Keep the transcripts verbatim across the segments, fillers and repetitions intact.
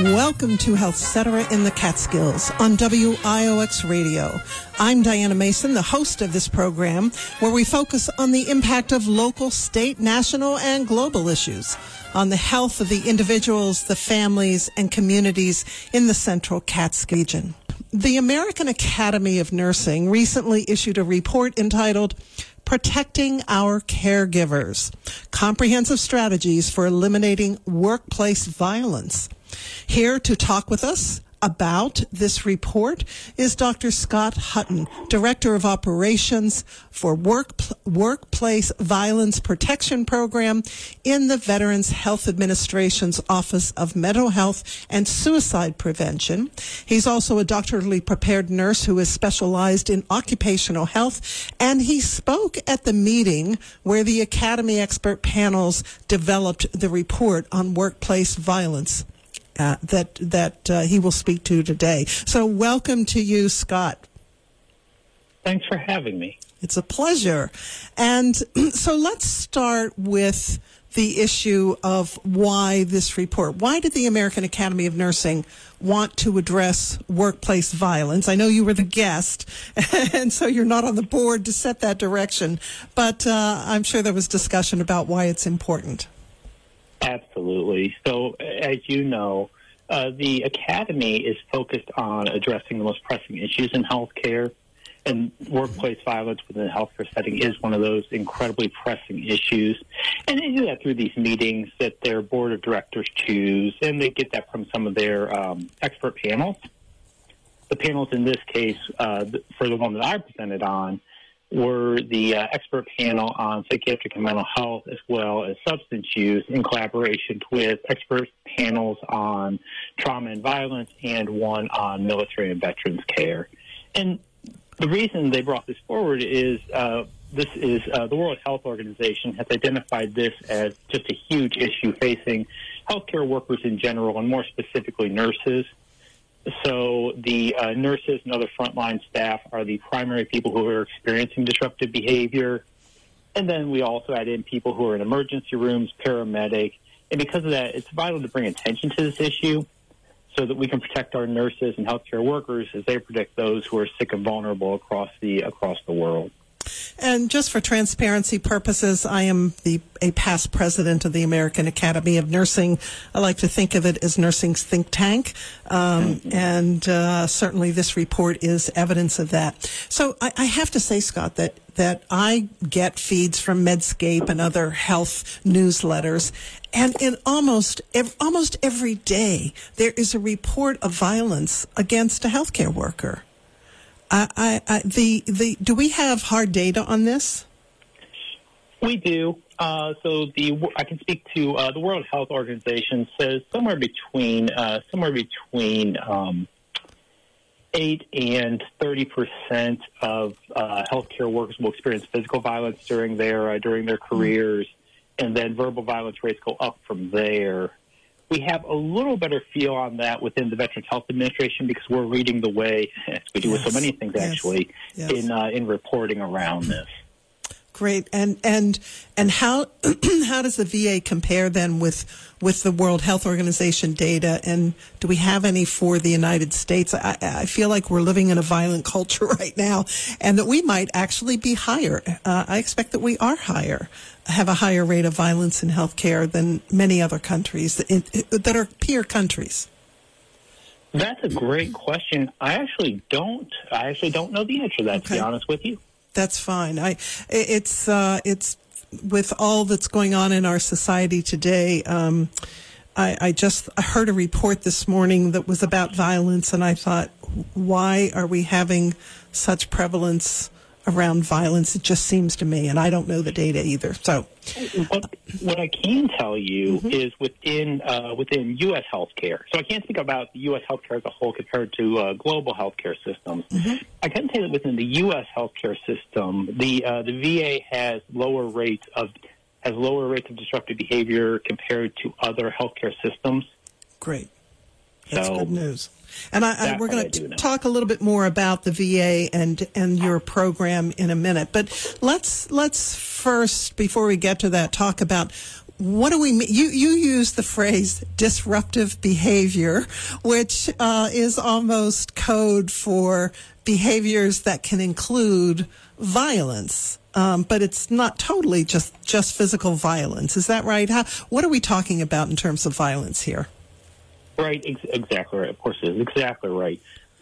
Welcome to Health Cetera in the Catskills on W I O X Radio. I'm Diana Mason, the host of this program, where we focus on the impact of local, state, national, and global issues on the health of the individuals, the families, and communities in the Central Catskill region. The American Academy of Nursing recently issued a report entitled Protecting Our Caregivers: Comprehensive Strategies for Eliminating Workplace Violence. Here to talk with us about this report is Doctor Scott Hutton, Director of Operations for Work, Workplace Violence Protection Program in the Veterans Health Administration's Office of Mental Health and Suicide Prevention. He's also a doctorally prepared nurse who is specialized in occupational health, and he spoke at the meeting where the Academy expert panels developed the report on workplace violence. Uh, that that uh, he will speak to today. So welcome to you, Scott. Thanks for having me. It's a pleasure. And so let's start with the issue of why this report. Why did the American Academy of Nursing want to address workplace violence? I know you were the guest, and so you're not on the board to set that direction, but uh, I'm sure there was discussion about why it's important. Absolutely. So, as you know, uh, the Academy is focused on addressing the most pressing issues in healthcare, and workplace violence within the healthcare setting is one of those incredibly pressing issues. And they do that through these meetings that their board of directors choose, and they get that from some of their um, expert panels. The panels in this case, uh, for the one that I presented on, were the uh, expert panel on psychiatric and mental health, as well as substance use, in collaboration with expert panels on trauma and violence, and one on military and veterans care. And the reason they brought this forward is uh, this is uh, the World Health Organization has identified this as just a huge issue facing healthcare workers in general, and more specifically nurses. So the uh, nurses and other frontline staff are the primary people who are experiencing disruptive behavior. And then we also add in people who are in emergency rooms, paramedic. And because of that, it's vital to bring attention to this issue so that we can protect our nurses and healthcare workers as they protect those who are sick and vulnerable across the across the world. And just for transparency purposes, I am the a past president of the American Academy of Nursing. I like to think of it as nursing's think tank, um, mm-hmm. and uh, certainly this report is evidence of that. So I, I have to say, Scott, that that I get feeds from Medscape and other health newsletters, and in almost ev- almost every day there is a report of violence against a healthcare worker. I, I, I, the the do we have hard data on this? We do. Uh, so the I can speak to uh, the World Health Organization says somewhere between uh, somewhere between um, eight and thirty percent of uh, healthcare workers will experience physical violence during their uh, during their careers, mm-hmm. and then verbal violence rates go up from there. We have a little better feel on that within the Veterans Health Administration because we're reading the way, as we do yes. with so many things yes. actually, yes. in uh, in reporting around this. Great, and and and how how does the V A compare then with with the World Health Organization data? And do we have any for the United States? I, I feel like we're living in a violent culture right now, and that we might actually be higher. Uh, I expect that we are higher. Have a higher rate of violence in healthcare than many other countries that, in, that are peer countries. That's a great question. I actually don't. I actually don't know the answer to that. Okay. To be honest with you, that's fine. I it's uh, it's with all that's going on in our society today. Um, I, I just I heard a report this morning that was about violence, and I thought, why are we having such prevalence around violence? It just seems to me, and I don't know the data either. So, what, what I can tell you mm-hmm. is within uh, within U S healthcare. So I can't speak about the U S healthcare as a whole compared to uh, global healthcare systems. Mm-hmm. I can tell you that within the U S healthcare system, the uh, the V A has lower rates of has lower rates of disruptive behavior compared to other healthcare systems. Great. That's so, good news. And I, I, we're going to know. talk a little bit more about the V A and and your program in a minute. But let's let's first, before we get to that, talk about what do we mean? You, you use the phrase disruptive behavior, which uh, is almost code for behaviors that can include violence. Um, but it's not totally just, just physical violence. Is that right? How, what are we talking about in terms of violence here? Right, ex- exactly right. Of course it is. Exactly right.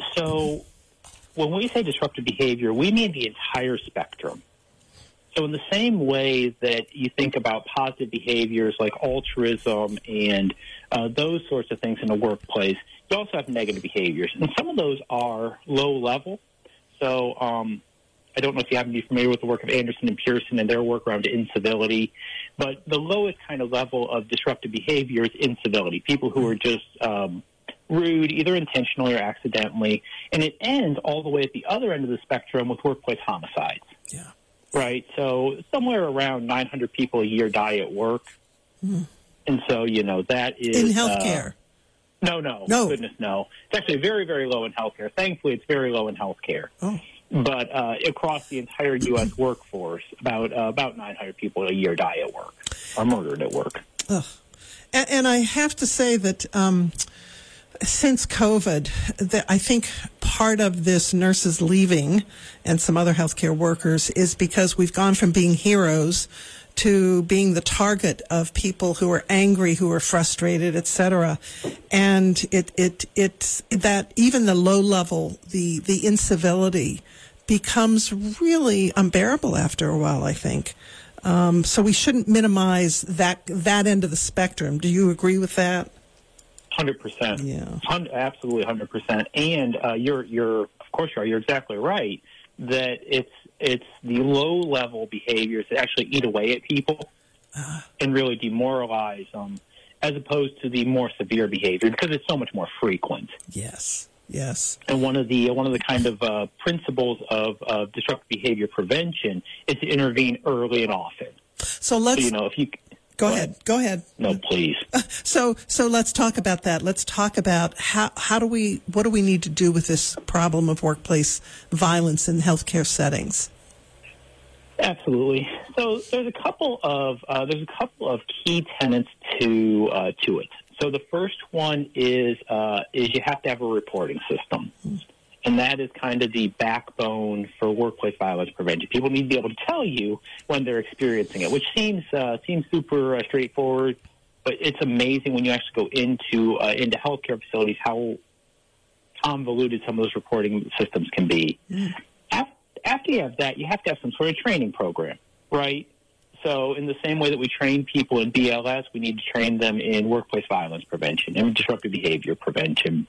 So when we say disruptive behavior, we mean the entire spectrum. So in the same way that you think about positive behaviors like altruism and uh, those sorts of things in the workplace, you also have negative behaviors. And some of those are low level. So um, I don't know if you happen to be familiar with the work of Anderson and Pearson and their work around incivility, but the lowest kind of level of disruptive behavior is incivility, people who are just um, rude, either intentionally or accidentally, and it ends all the way at the other end of the spectrum with workplace homicides. Yeah. Right, so somewhere around nine hundred people a year die at work, mm. and so, you know, that is... In healthcare? Uh, no, no, no. Goodness, no. It's actually very, very low in healthcare. Thankfully, it's very low in healthcare. Oh. But uh, across the entire U S workforce, about uh, about nine hundred people a year die at work, are murdered at work. Ugh. And, and I have to say that um, since COVID, that I think part of this nurses leaving and some other healthcare workers is because we've gone from being heroes to being the target of people who are angry, who are frustrated, et cetera. And it it it's that even the low level, the the incivility becomes really unbearable after a while, I think. Um, so we shouldn't minimize that that end of the spectrum. Do you agree with that? one hundred percent. Yeah. Absolutely one hundred percent. And uh, you're, you're, of course you are, you're exactly right, that it's it's the low-level behaviors that actually eat away at people uh, and really demoralize them, as opposed to the more severe behavior, because it's so much more frequent. Yes. Yes. And one of the one of the kind of uh, principles of uh, disruptive behavior prevention is to intervene early and often. So let's so, you know if you go ahead. ahead. Go ahead. No, please. Uh, so so let's talk about that. Let's talk about how how do we what do we need to do with this problem of workplace violence in healthcare settings? Absolutely. So there's a couple of uh, there's a couple of key tenets to uh, to it. So the first one is uh, is you have to have a reporting system, and that is kind of the backbone for workplace violence prevention. People need to be able to tell you when they're experiencing it, which seems uh, seems super uh, straightforward, but it's amazing when you actually go into uh, into healthcare facilities how convoluted some of those reporting systems can be. Mm. After, after you have that, you have to have some sort of training program, right? So in the same way that we train people in B L S, we need to train them in workplace violence prevention and disruptive behavior prevention.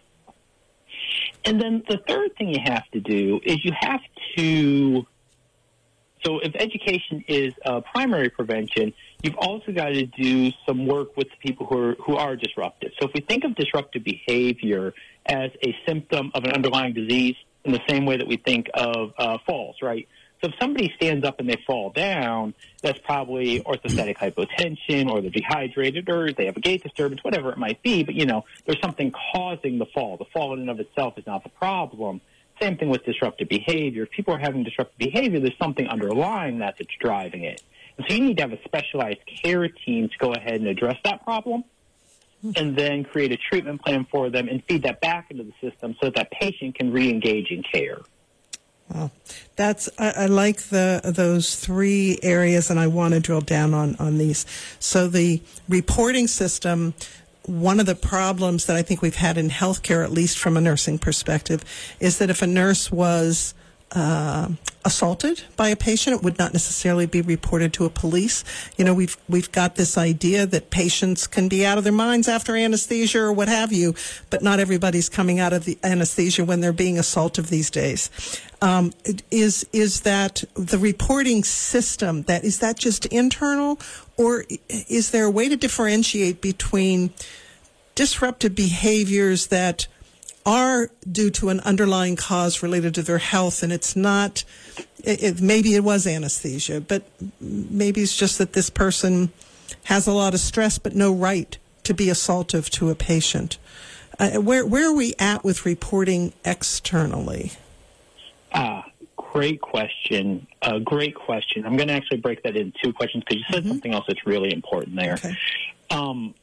And then the third thing you have to do is you have to, so if education is uh, primary prevention, you've also got to do some work with the people who are, who are disruptive. So if we think of disruptive behavior as a symptom of an underlying disease in the same way that we think of uh, falls, right? So if somebody stands up and they fall down, that's probably orthostatic hypotension, or they're dehydrated, or they have a gait disturbance, whatever it might be. But, you know, there's something causing the fall. The fall in and of itself is not the problem. Same thing with disruptive behavior. If people are having disruptive behavior, there's something underlying that that's driving it. And so you need to have a specialized care team to go ahead and address that problem, and then create a treatment plan for them and feed that back into the system so that that patient can re-engage in care. Wow, that's I, I like the those three areas, and I want to drill down on, on these. So the reporting system, one of the problems that I think we've had in healthcare, at least from a nursing perspective, is that if a nurse was uh, assaulted by a patient, it would not necessarily be reported to a police. You know, we've we've got this idea that patients can be out of their minds after anesthesia or what have you, but not everybody's coming out of the anesthesia when they're being assaulted these days. Um, is is that the reporting system, that is that just internal, or is there a way to differentiate between disruptive behaviors that are due to an underlying cause related to their health, and it's not, it, it, maybe it was anesthesia, but maybe it's just that this person has a lot of stress but no right to be assaultive to a patient. Uh, where where are we at with reporting externally? Ah, great question. A uh, great question. I'm going to actually break that into two questions because you said mm-hmm. something else that's really important there. Okay. Um,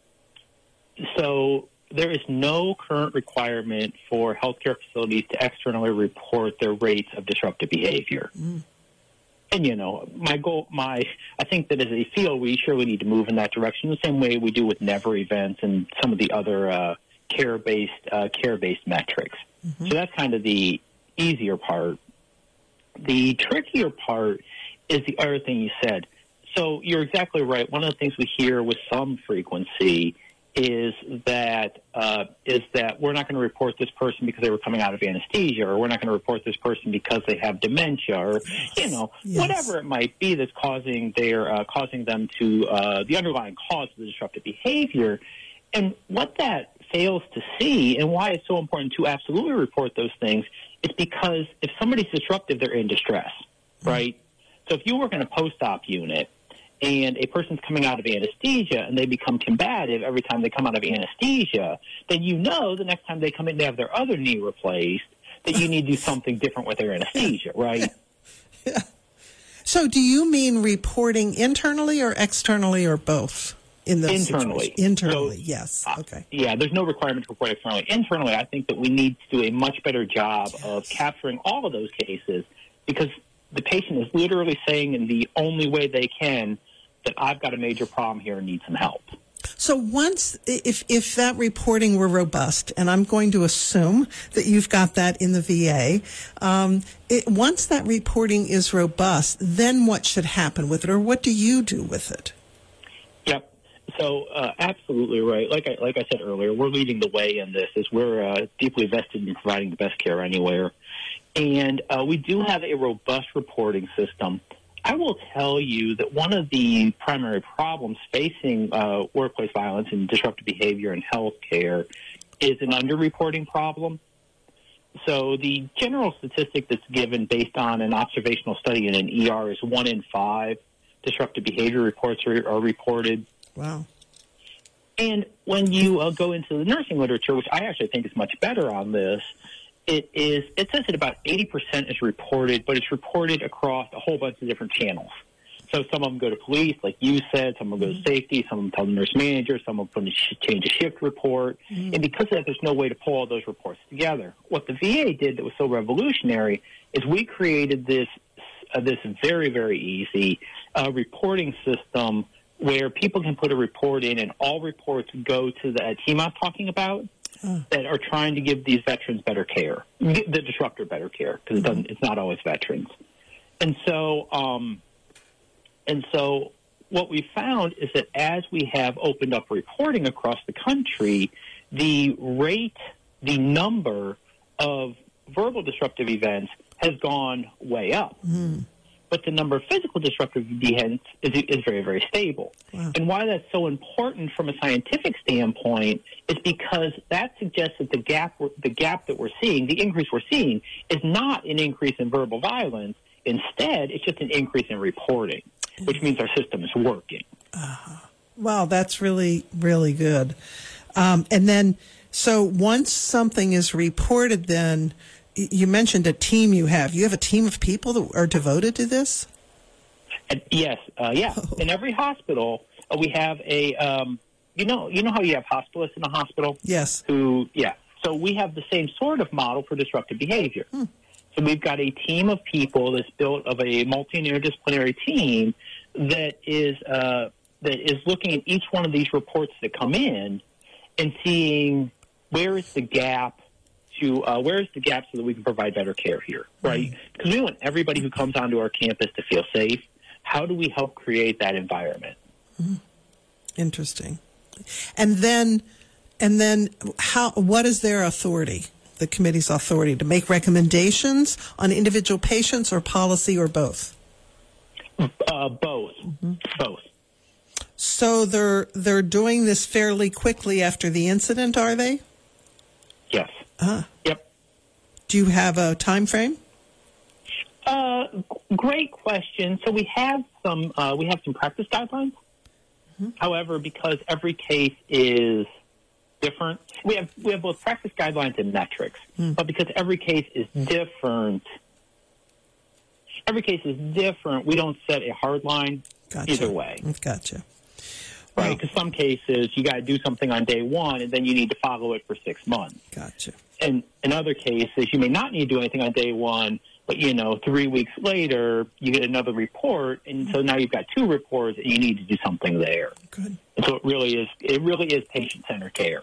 so there is no current requirement for healthcare facilities to externally report their rates of disruptive behavior. Mm. And, you know, my goal, my, I think that as a field, we surely need to move in that direction the same way we do with Never events and some of the other uh, care-based, uh, care-based metrics. Mm-hmm. So that's kind of the easier part. The trickier part is the other thing you said. So you're exactly right. One of the things we hear with some frequency is that uh, is that we're not going to report this person because they were coming out of anesthesia, or we're not going to report this person because they have dementia, or you know yes. whatever it might be that's causing their uh, causing them to uh, the underlying cause of the disruptive behavior. And what that fails to see, and why it's so important to absolutely report those things, is because if somebody's disruptive, they're in distress, mm-hmm. right? So if you work in a post-op unit and a person's coming out of anesthesia and they become combative every time they come out of anesthesia, then you know the next time they come in to have their other knee replaced that you need to do something different with their anesthesia, right? Yeah. So do you mean reporting internally or externally or both? In those internally. Situations? Internally, so, yes. Okay. Uh, yeah, there's no requirement to report externally. Internally, I think that we need to do a much better job yes. of capturing all of those cases, because the patient is literally saying in the only way they can that I've got a major problem here and need some help. So once, if if that reporting were robust, and I'm going to assume that you've got that in the V A, um, it, once that reporting is robust, then what should happen with it, or what do you do with it? Yep. So uh, absolutely right. Like I, like I said earlier, we're leading the way in this, as we're uh, deeply vested in providing the best care anywhere. And uh, we do have a robust reporting system. I will tell you that one of the primary problems facing uh, workplace violence and disruptive behavior in healthcare is an underreporting problem. So the general statistic that's given based on an observational study in an E R is one in five disruptive behavior reports are, are reported. Wow. And when you uh, go into the nursing literature, which I actually think is much better on this, it is it says that about eighty percent is reported, but it's reported across a whole bunch of different channels. So some of them go to police, like you said, some of them go to safety, some of them tell the nurse manager, some of them change a shift report. Mm-hmm. And because of that, there's no way to pull all those reports together. What the V A did that was so revolutionary is we created this uh, this very, very easy uh, reporting system where people can put a report in and all reports go to the team I'm talking about uh. that are trying to give these veterans better care, the disruptor better care, because mm-hmm. it doesn't, it's not always veterans. And so, um, and so what we found is that as we have opened up reporting across the country, the rate, the number of verbal disruptive events has gone way up. Mm. But the number of physical disruptive events is, is very, very stable. Wow. And why that's so important from a scientific standpoint is because that suggests that the gap, the gap that we're seeing, the increase we're seeing, is not an increase in verbal violence. Instead, it's just an increase in reporting, which means our system is working. Uh, wow, that's really, really good. Um, and then, so once something is reported, then you mentioned a team you have. You have a team of people that are devoted to this? And yes, uh, yeah. Oh. In every hospital, uh, we have a, um, you know, you know how you have hospitalists in a hospital? Yes. Who, yeah. So we have the same sort of model for disruptive behavior. Hmm. So we've got a team of people that's built of a multi-interdisciplinary team that is uh, that is looking at each one of these reports that come in and seeing where is the gap to uh, where is the gap so that we can provide better care here, right? Because mm-hmm. we want everybody who comes onto our campus to feel safe. How do we help create that environment? Mm-hmm. Interesting. And then, and then, how? What is their authority? The committee's authority to make recommendations on individual patients, or policy, or both? Uh, both, mm-hmm. both. So they're they're doing this fairly quickly after the incident, are they? Yes. Ah. Yep. Do you have a time frame? Uh, great question. So we have some uh, we have some practice guidelines. Mm-hmm. However, because every case is different, we have we have both practice guidelines and metrics. Mm. But because every case is different, every case is different. We don't set a hard line Gotcha. either way. Gotcha. Right, because some cases you got to do something on day one, and then you need to follow it for six months. Gotcha. And in other cases, you may not need to do anything on day one, but, you know, three weeks later, you get another report, and so now you've got two reports, and you need to do something there. Good. And so it really is, it really is patient-centered care.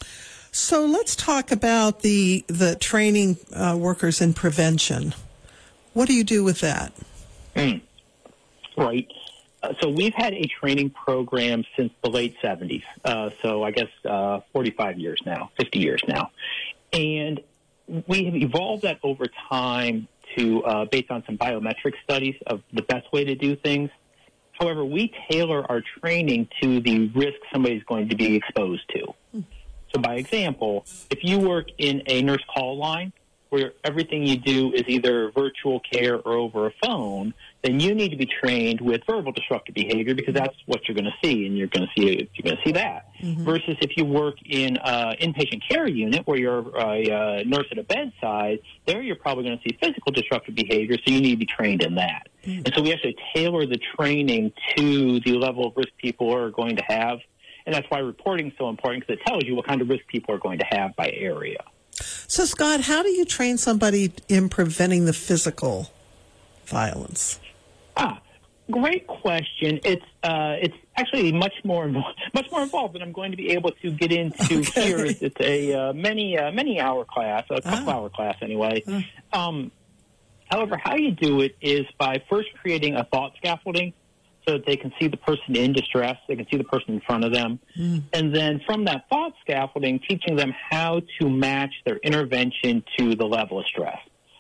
So let's talk about the the training uh, workers in prevention. What do you do with that? Mm. Right. Uh, so we've had a training program since the late seventies. Uh, so I guess uh, forty-five years now, fifty years now. And we have evolved that over time to uh, based on some biometric studies of the best way to do things. However, we tailor our training to the risk somebody's going to be exposed to. Mm. So by example, if you work in a nurse call line where everything you do is either virtual care or over a phone, then you need to be trained with verbal disruptive behavior because that's what you're going to see, and you're going to see you're going to see that. Mm-hmm. Versus if you work in an inpatient care unit where you're a, a nurse at a bedside, there you're probably going to see physical disruptive behavior, so you need to be trained in that. Mm-hmm. And so we actually tailor the training to the level of risk people are going to have, and that's why reporting is so important because it tells you what kind of risk people are going to have by area. So, Scott, how do you train somebody in preventing the physical violence? Ah, great question. It's uh, it's actually much more much more involved than I'm going to be able to get into okay. here. It's a uh, many uh, many hour class, a couple ah. hour class anyway. Ah. Um, however, how you do it is by first creating a thought scaffolding, so that they can see the person in distress, they can see the person in front of them. Mm. And then from that thought scaffolding, teaching them how to match their intervention to the level of stress.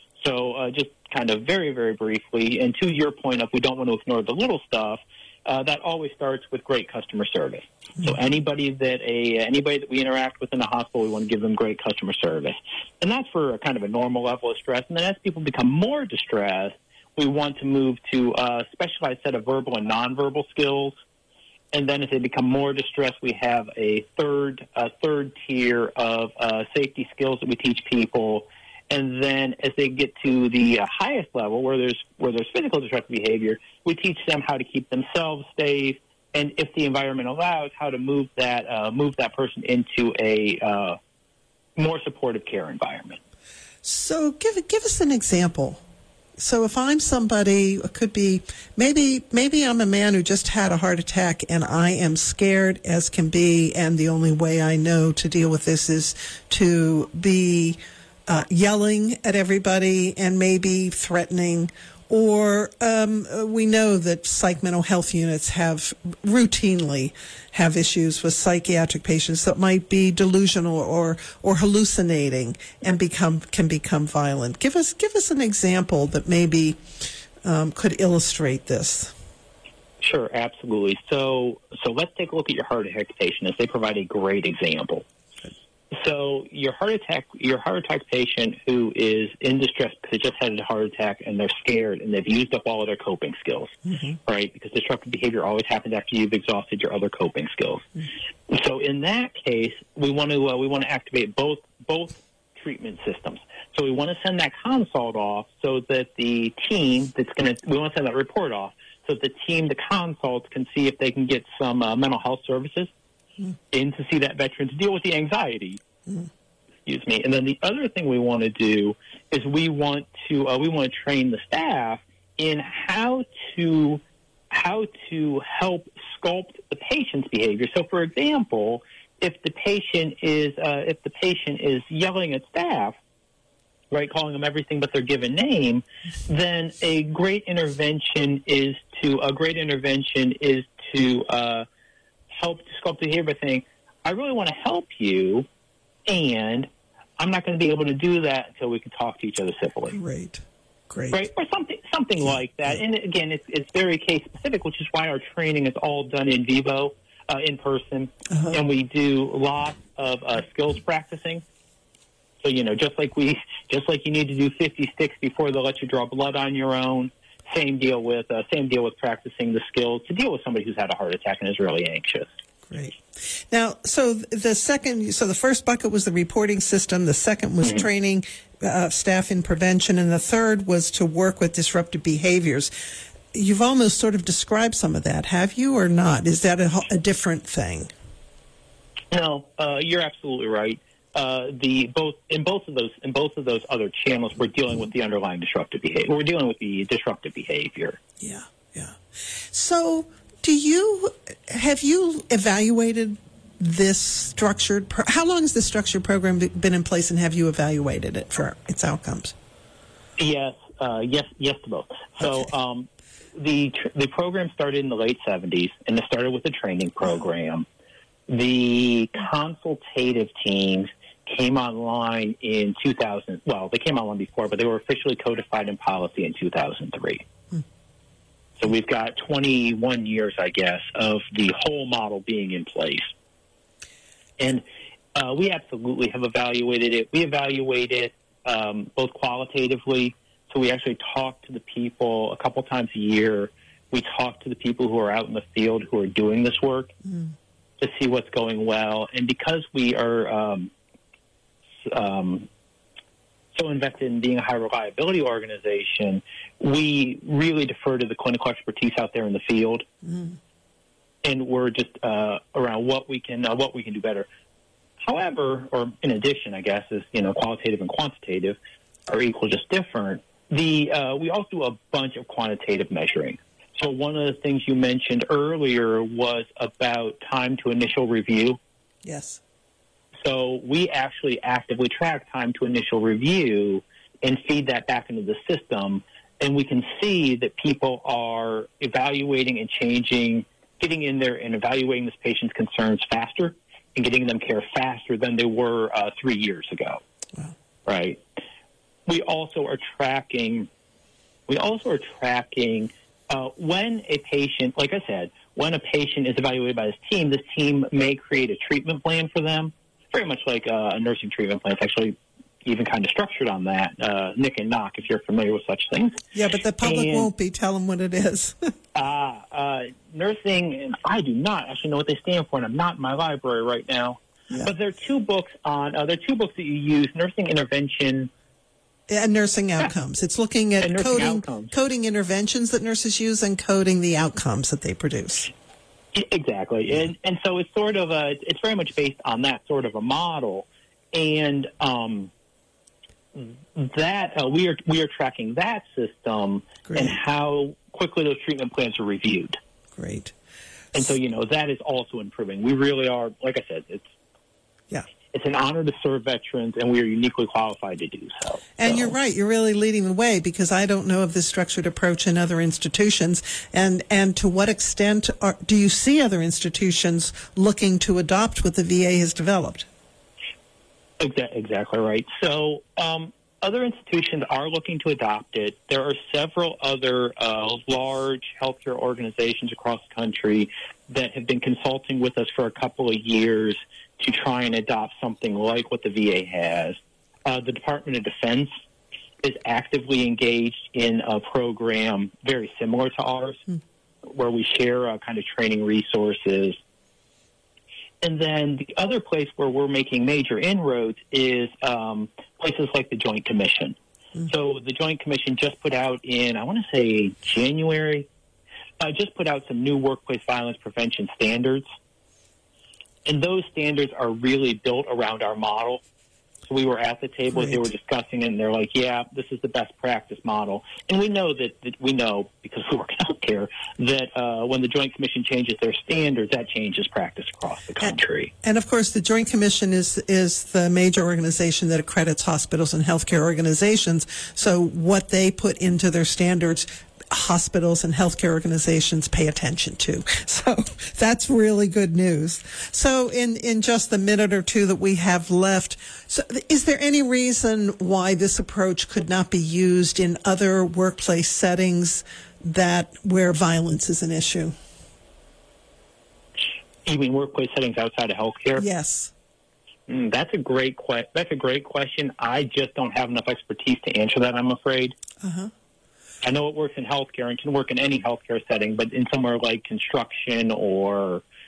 So uh, just kind of very, very briefly, and to your point of we don't want to ignore the little stuff, uh, that always starts with great customer service. Mm. So anybody that a anybody that we interact with in the hospital, we want to give them great customer service. And that's for a kind of a normal level of stress. And then as people become more distressed, we want to move to a specialized set of verbal and nonverbal skills. And then as they become more distressed, we have a third a third tier of uh, safety skills that we teach people. And then as they get to the uh, highest level, where there's where there's physical disruptive behavior, we teach them how to keep themselves safe, and if the environment allows, how to move that uh, move that person into a uh, more supportive care environment. So give give us an example. So if I'm somebody, it could be, maybe maybe I'm a man who just had a heart attack and I am scared as can be, and the only way I know to deal with this is to be uh, yelling at everybody and maybe threatening. Or um, we know that psych mental health units have routinely have issues with psychiatric patients that might be delusional or or hallucinating and become can become violent. Give us give us an example that maybe um, could illustrate this. Sure, absolutely. So so let's take a look at your heart attack patient, as they provide a great example. So your heart attack, your heart attack patient who is in distress because they just had a heart attack and they're scared and they've used up all of their coping skills, mm-hmm. right? Because disruptive behavior always happens after you've exhausted your other coping skills. Mm-hmm. So in that case, we want to uh, we want to activate both both treatment systems. So we want to send that consult off so that the team that's going to we want to send that report off so that the team, the consults, can see if they can get some uh, mental health services in to see that veteran to deal with the anxiety. Mm. Excuse me. And then the other thing we want to do is we want to uh, we want to train the staff in how to how to help sculpt the patient's behavior. So, for example, if the patient is uh, if the patient is yelling at staff, right, calling them everything but their given name, then a great intervention is to a great intervention is to uh, help to sculpt the behavior by saying, I really want to help you, and I'm not going to be able to do that until we can talk to each other civilly. Great. Great. Right? Or something something yeah. like that. Yeah. And again, it's, it's very case specific, which is why our training is all done in vivo, uh, in person, uh-huh. and we do lots of uh, skills practicing. So, you know, just like we, just like you need to do fifty sticks before they'll let you draw blood on your own, Same deal with uh, same deal with practicing the skills to deal with somebody who's had a heart attack and is really anxious. Great. Now, so the second, so the first bucket was the reporting system. The second was mm-hmm. training uh, staff in prevention, and the third was to work with disruptive behaviors. You've almost sort of described some of that, have you, or not? Is that a, a different thing? No, uh, you're absolutely right. Uh, the both in both of those in both of those other channels, we're dealing with the underlying disruptive behavior. We're dealing with the disruptive behavior. Yeah, yeah. So, do you have you evaluated this structured? Pro- How long has this structured program been in place, and have you evaluated it for its outcomes? Yes, uh, yes, yes to both. So, okay. um, the tr- the program started in the late seventies, and it started with a training program. The consultative teams came online in two thousand. Well, they came online before, but they were officially codified in policy in two thousand three. Hmm. So we've got twenty-one years, I guess, of the whole model being in place. And uh, we absolutely have evaluated it. We evaluate it um, both qualitatively. So we actually talk to the people a couple times a year. We talk to the people who are out in the field who are doing this work mm. to see what's going well. And because we are um, um, so invested in being a high reliability organization, we really defer to the clinical expertise out there in the field. Mm. And we're just uh, around what we can uh, what we can do better. However, or in addition, I guess, is, you know, qualitative and quantitative are equal, just different. The uh, we also do a bunch of quantitative measuring. So one of the things you mentioned earlier was about time to initial review. Yes. So we actually actively track time to initial review and feed that back into the system, and we can see that people are evaluating and changing, getting in there and evaluating this patient's concerns faster and getting them care faster than they were uh, three years ago. Wow. Right. We also are tracking, we also are tracking uh, when a patient, like I said, when a patient is evaluated by this team, this team may create a treatment plan for them, very much like uh, a nursing treatment plan. It's actually even kind of structured on that, uh, Nick and Knock, if you're familiar with such things. Yeah, but the public and, won't be. Tell them what it is. uh, uh, nursing, and I do not actually know what they stand for, and I'm not in my library right now. Yeah. But there are two books on, uh, there are two books that you use, Nursing Intervention. And nursing outcomes. It's looking at coding, coding interventions that nurses use and coding the outcomes that they produce. Exactly. Yeah. And, and so it's sort of a, it's very much based on that sort of a model. And um, that, uh, we are, we are tracking that system Great. And how quickly those treatment plans are reviewed. Great. And so, you know, that is also improving. We really are, like I said, it's, yeah. It's an honor to serve veterans, and we are uniquely qualified to do so. And so. You're right. You're really leading the way, because I don't know of this structured approach in other institutions. And and to what extent are, do you see other institutions looking to adopt what the V A has developed? Exactly right. So um, other institutions are looking to adopt it. There are several other uh, large healthcare organizations across the country that have been consulting with us for a couple of years to try and adopt something like what the V A has. Uh, the Department of Defense is actively engaged in a program very similar to ours, mm. where we share uh, kind of training resources. And then the other place where we're making major inroads is um, places like the Joint Commission. Mm. So the Joint Commission just put out in, I want to say January, uh, just put out some new workplace violence prevention standards. And those standards are really built around our model. So we were at the table, they were discussing it, and they're like, yeah, this is the best practice model. And we know that, that we know, because we work in healthcare, that uh, when the Joint Commission changes their standards, that changes practice across the country. And, and of course, the Joint Commission is, is the major organization that accredits hospitals and healthcare organizations. So what they put into their standards, hospitals and healthcare organizations pay attention to. So that's really good news. So in, in just the minute or two that we have left, so is there any reason why this approach could not be used in other workplace settings that where violence is an issue? You mean workplace settings outside of healthcare? Yes. Mm, that's a great que- That's a great question. I just don't have enough expertise to answer that, I'm afraid. Uh-huh. I know it works in healthcare and can work in any healthcare setting, but in somewhere like construction or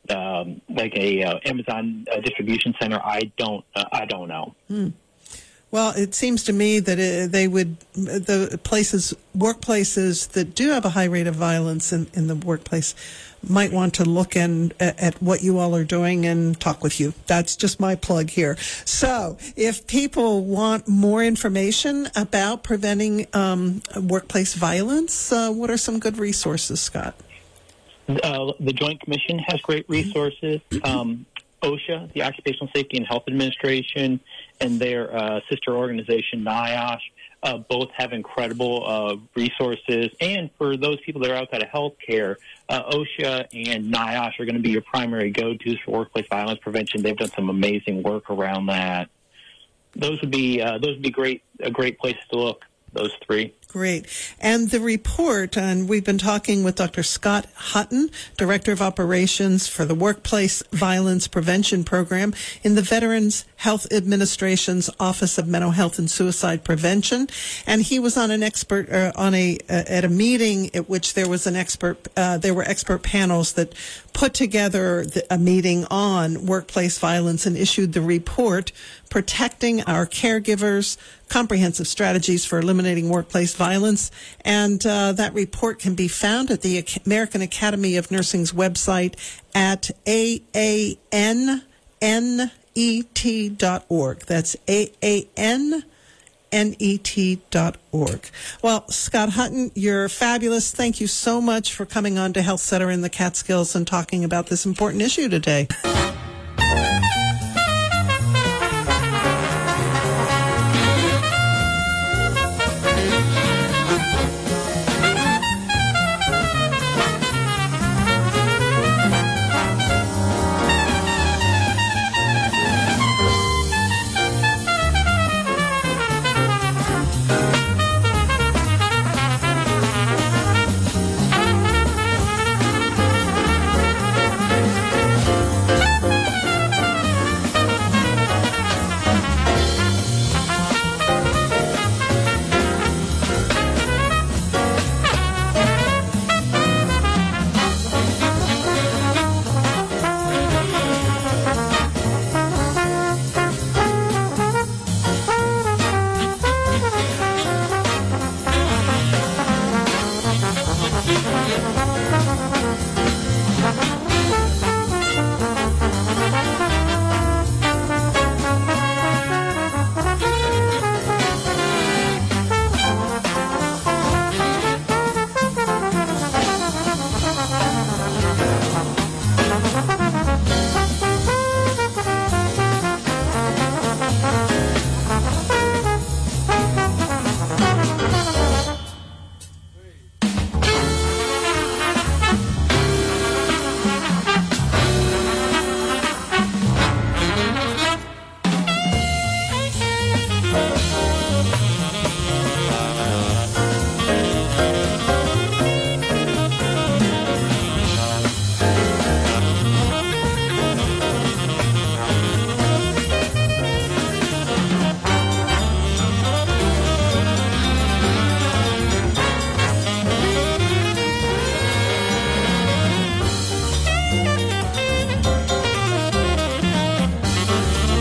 um, like a uh, Amazon uh, distribution center, I don't uh, I don't know. Hmm. Well, it seems to me that it, they would, the places, workplaces that do have a high rate of violence in, in the workplace might want to look in, at, at what you all are doing and talk with you. That's just my plug here. So if people want more information about preventing um, workplace violence, uh, what are some good resources, Scott? Uh, the Joint Commission has great resources. Um, OSHA, the Occupational Safety and Health Administration, and their uh, sister organization, NIOSH, uh, both have incredible uh, resources. And for those people that are outside of healthcare, uh, OSHA and NIOSH are going to be your primary go-tos for workplace violence prevention. They've done some amazing work around that. Those would be uh, those would be great a great places to look. Those three. Great. And the report, and we've been talking with Doctor Scott Hutton, Director of Operations for the Workplace Violence Prevention Program in the Veterans Health Administration's Office of Mental Health and Suicide Prevention. And he was on an expert, uh, on a, uh, at a meeting at which there was an expert, uh, there were expert panels that put together the, a meeting on workplace violence and issued the report, Protecting Our Caregivers, Comprehensive Strategies for Eliminating Workplace Violence. And uh, that report can be found at the American Academy of Nursing's website at A A N N E T dot org. That's A A N N E T dot org. Well, Scott Hutton, you're fabulous. Thank you so much for coming on to Health Center in the Catskills and talking about this important issue today.